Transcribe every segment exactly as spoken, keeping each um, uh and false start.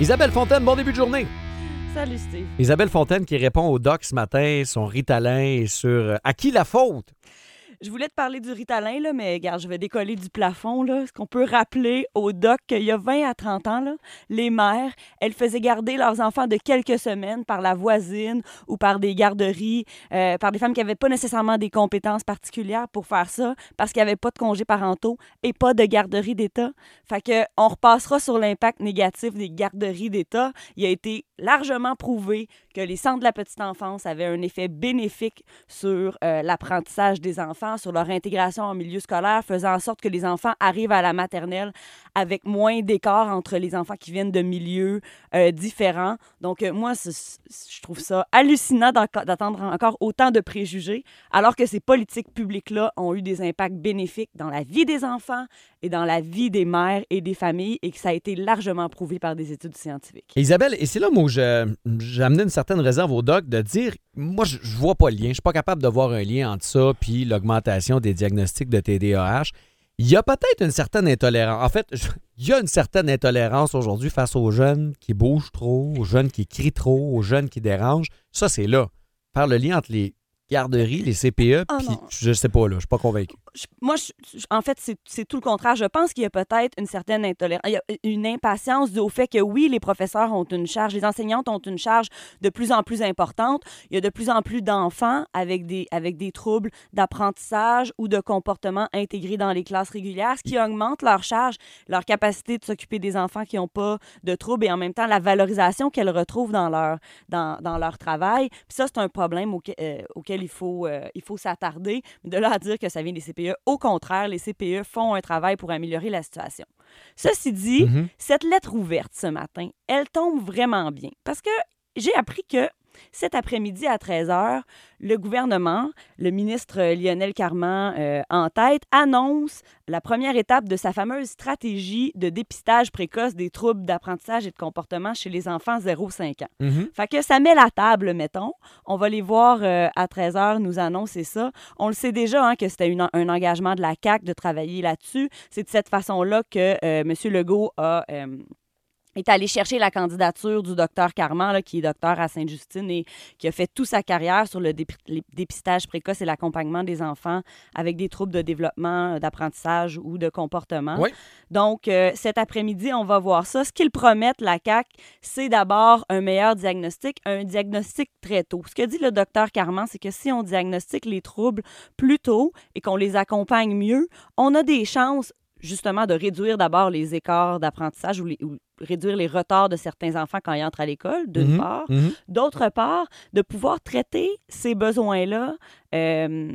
Isabelle Fontaine, bon début de journée. Salut Steve. Isabelle Fontaine qui répond au doc ce matin, son Ritalin est sur euh, « À qui la faute? » Je voulais te parler du Ritalin, là, mais regarde, je vais décoller du plafond. Là. Ce qu'on peut rappeler au doc qu'il y a vingt à trente ans, là, les mères, elles faisaient garder leurs enfants de quelques semaines par la voisine ou par des garderies, euh, par des femmes qui n'avaient pas nécessairement des compétences particulières pour faire ça, parce qu'il n'y avait pas de congés parentaux et pas de garderie d'État. Fait que on repassera sur l'impact négatif des garderies d'État. Il a été largement prouvé que les centres de la petite enfance avaient un effet bénéfique sur euh, l'apprentissage des enfants, sur leur intégration en milieu scolaire, faisant en sorte que les enfants arrivent à la maternelle avec moins d'écart entre les enfants qui viennent de milieux euh, différents. Donc, euh, moi, c'est, je trouve ça hallucinant d'attendre encore autant de préjugés, alors que ces politiques publiques-là ont eu des impacts bénéfiques dans la vie des enfants et dans la vie des mères et des familles, et que ça a été largement prouvé par des études scientifiques. Isabelle, et c'est là où je, j'ai amené une certaine réserve au doc de dire, moi, je, je vois pas le lien. Je suis pas capable de voir un lien entre ça puis l'augmentation des diagnostics de T D A H. Il y a peut-être une certaine intolérance. En fait, je, il y a une certaine intolérance aujourd'hui face aux jeunes qui bougent trop, aux jeunes qui crient trop, aux jeunes qui dérangent. Ça, c'est là. Faire le lien entre les garderies, les C P E, puis oh je sais pas, là, je suis pas convaincu. Je, moi, je, en fait, c'est, c'est tout le contraire. Je pense qu'il y a peut-être une certaine intolérance, il y a une impatience due au fait que, oui, les professeurs ont une charge, les enseignantes ont une charge de plus en plus importante. Il y a de plus en plus d'enfants avec des, avec des troubles d'apprentissage ou de comportement intégrés dans les classes régulières, ce qui augmente leur charge, leur capacité de s'occuper des enfants qui n'ont pas de troubles et en même temps la valorisation qu'elles retrouvent dans leur, dans, dans leur travail. Puis ça, c'est un problème auquel, euh, auquel il faut, euh, il faut s'attarder. De là à dire que ça vient des C P E, au contraire, les C P E font un travail pour améliorer la situation. Ceci dit, mm-hmm. cette lettre ouverte ce matin, elle tombe vraiment bien parce que j'ai appris que cet après-midi à treize heures, le gouvernement, le ministre Lionel Carman euh, en tête, annonce la première étape de sa fameuse stratégie de dépistage précoce des troubles d'apprentissage et de comportement chez les enfants zéro à cinq ans. Mm-hmm. Fait que ça met la table, mettons. On va les voir euh, à treize heures nous annoncer ça. On le sait déjà hein, que c'était une, un engagement de la C A Q de travailler là-dessus. C'est de cette façon-là que euh, M. Legault a... Euh, est allé chercher la candidature du docteur Carman, là, qui est docteur à Sainte-Justine et qui a fait toute sa carrière sur le dé- dépistage précoce et l'accompagnement des enfants avec des troubles de développement, d'apprentissage ou de comportement. Oui. Donc, euh, cet après-midi, on va voir ça. Ce qu'ils promettent, la C A Q, c'est d'abord un meilleur diagnostic, un diagnostic très tôt. Ce que dit le docteur Carman, c'est que si on diagnostique les troubles plus tôt et qu'on les accompagne mieux, on a des chances justement de réduire d'abord les écarts d'apprentissage ou, les, ou réduire les retards de certains enfants quand ils entrent à l'école, d'une mmh, part. Mmh. D'autre part, de pouvoir traiter ces besoins-là euh,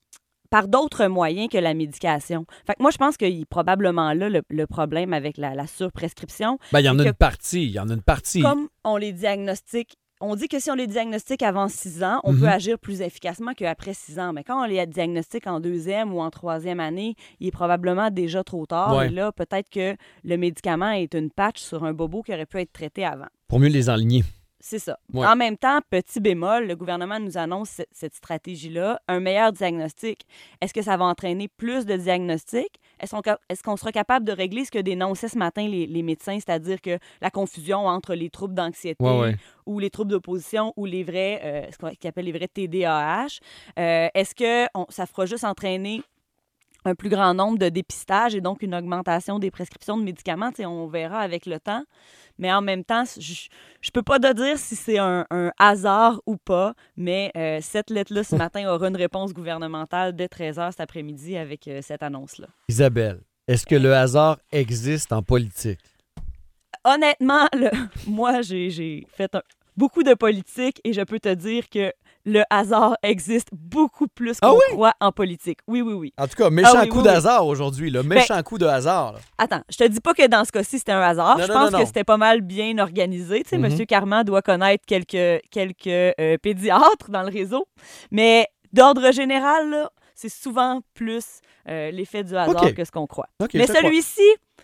par d'autres moyens que la médication. Fait que moi, je pense qu'il y a probablement là le, le problème avec la, la surprescription. Ben, il y en a une partie, il y en a une partie. Comme on les diagnostique, on dit que si on les diagnostique avant six ans, on mm-hmm. peut agir plus efficacement qu'après six ans. Mais quand on les diagnostique en deuxième ou en troisième année, il est probablement déjà trop tard. Ouais. Et là, peut-être que le médicament est une patch sur un bobo qui aurait pu être traité avant. Pour mieux les enligner. C'est ça. Ouais. En même temps, petit bémol, le gouvernement nous annonce cette, cette stratégie-là, un meilleur diagnostic. Est-ce que ça va entraîner plus de diagnostics? Est-ce qu'on, est-ce qu'on sera capable de régler ce que dénonçaient ce matin les, les médecins, c'est-à-dire que la confusion entre les troubles d'anxiété ouais, ouais. ou les troubles d'opposition ou les vrais, euh, ce qu'on appelle les vrais T D A H? Euh, est-ce que on, ça fera juste entraîner un plus grand nombre de dépistages et donc une augmentation des prescriptions de médicaments? T'sais, on verra avec le temps. Mais en même temps, je ne peux pas te dire si c'est un, un hasard ou pas, mais euh, cette lettre-là, ce matin, aura une réponse gouvernementale dès treize heures cet après-midi avec euh, cette annonce-là. Isabelle, est-ce que le hasard existe en politique? Honnêtement, le, moi, j'ai, j'ai fait un, beaucoup de politique et je peux te dire que le hasard existe beaucoup plus qu'on ah oui? croit en politique. Oui, oui, oui. En tout cas, méchant ah oui, coup oui, d'hasard oui. aujourd'hui. Là. Méchant ben, coup de hasard. Là. Attends, je te dis pas que dans ce cas-ci, c'était un hasard. Non, je non, pense non, non. que c'était pas mal bien organisé. Tu sais, mm-hmm. M. Carman doit connaître quelques, quelques euh, pédiatres dans le réseau. Mais d'ordre général, là, c'est souvent plus euh, l'effet du hasard okay. que ce qu'on croit. Okay, Mais celui-ci...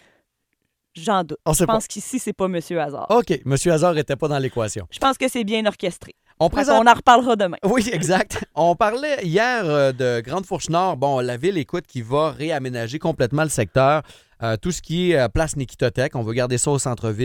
J'en doute. Je pense pas. qu'ici, c'est pas M. Hazard. OK. M. Hazard n'était pas dans l'équation. Je pense que c'est bien orchestré. On, présente... on en reparlera demain. Oui, exact. On parlait hier euh, de Grande-Fourche-Nord. Bon, la ville, écoute, qui va réaménager complètement le secteur. Euh, tout ce qui est euh, place Nikitothek, on veut garder ça au centre-ville.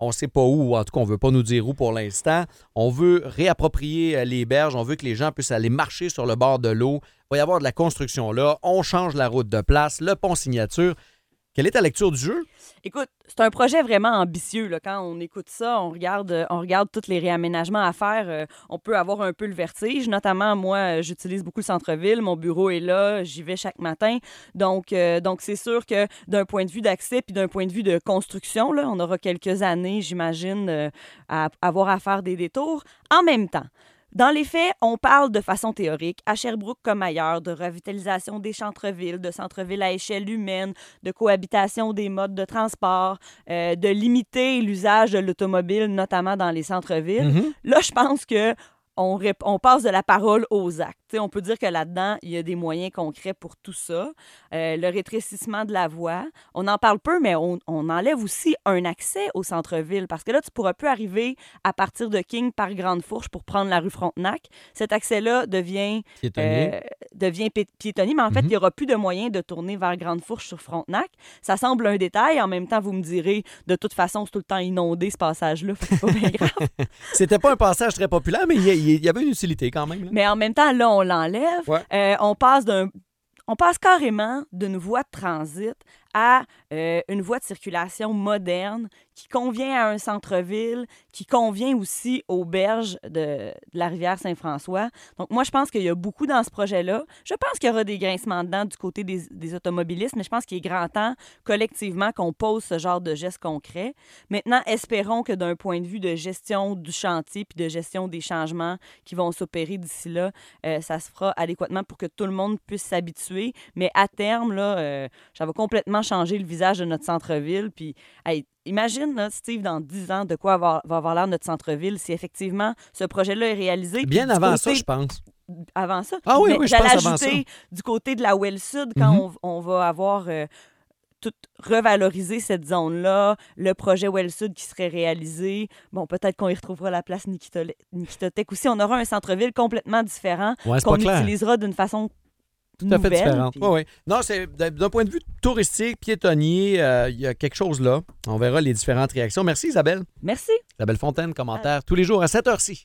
on ne sait pas où, en tout cas, on ne veut pas nous dire où pour l'instant. On veut réapproprier les berges, on veut que les gens puissent aller marcher sur le bord de l'eau. Il va y avoir de la construction là, on change la route de place, le pont Signature. Quelle est ta lecture du jeu? Écoute, c'est un projet vraiment ambitieux. Là. Quand on écoute ça, on regarde, on regarde tous les réaménagements à faire. Euh, on peut avoir un peu le vertige. Notamment, moi, j'utilise beaucoup le centre-ville. Mon bureau est là. J'y vais chaque matin. Donc, euh, donc c'est sûr que d'un point de vue d'accès puis d'un point de vue de construction, là, on aura quelques années, j'imagine, euh, à avoir à faire des détours. En même temps, dans les faits, on parle de façon théorique, à Sherbrooke comme ailleurs, de revitalisation des centres-villes, de centres-villes à échelle humaine, de cohabitation des modes de transport, euh, de limiter l'usage de l'automobile, notamment dans les centres-villes. Mm-hmm. Là, je pense que on, rép- on passe de la parole aux actes. T'sais, on peut dire que là-dedans, il y a des moyens concrets pour tout ça. Euh, le rétrécissement de la voie, on en parle peu, mais on, on enlève aussi un accès au centre-ville parce que là, tu ne pourras plus arriver à partir de King par Grande Fourche pour prendre la rue Frontenac. Cet accès-là devient piétonnier, euh, devient pi- piétonnier mais en fait, mm-hmm. il n'y aura plus de moyens de tourner vers Grande Fourche sur Frontenac. Ça semble un détail. En même temps, vous me direz, de toute façon, c'est tout le temps inondé, ce passage-là. C'est pas bien grave. C'était pas un passage très populaire, mais il y, il y avait une utilité quand même. Là. Mais en même temps, là, on l'enlève. Ouais. Euh, on passe d'un... On passe carrément d'une voie de transit à euh, une voie de circulation moderne qui convient à un centre-ville, qui convient aussi aux berges de, de la rivière Saint-François. Donc, moi, je pense qu'il y a beaucoup dans ce projet-là. Je pense qu'il y aura des grincements dedans du côté des, des automobilistes, mais je pense qu'il est grand temps, collectivement, qu'on pose ce genre de gestes concrets. Maintenant, espérons que d'un point de vue de gestion du chantier puis de gestion des changements qui vont s'opérer d'ici là, euh, ça se fera adéquatement pour que tout le monde puisse s'habituer. Mais à terme, là, euh, ça va complètement changer le visage de notre centre-ville. Puis, hey, imagine, là, Steve, dans dix ans, de quoi va, va avoir l'air notre centre-ville si effectivement ce projet-là est réalisé. Bien avant côté, ça, je pense. Avant ça? Ah oui, oui, je pense avant ça. J'allais ajouter du côté de la Ouelle Sud, quand mm-hmm. on, on va avoir euh, tout revalorisé cette zone-là, le projet Ouelle Sud qui serait réalisé. Bon, peut-être qu'on y retrouvera la place Nikitole- Nikitothek aussi. On aura un centre-ville complètement différent ouais, c'est qu'on pas clair. utilisera d'une façon tout à fait nouvelle, différente. Puis... Oui, oui. Non, c'est d'un point de vue touristique, piétonnier, il euh, y a quelque chose là. On verra les différentes réactions. Merci Isabelle. Merci. Isabelle Fontaine, commentaire euh... tous les jours à cette heure-ci.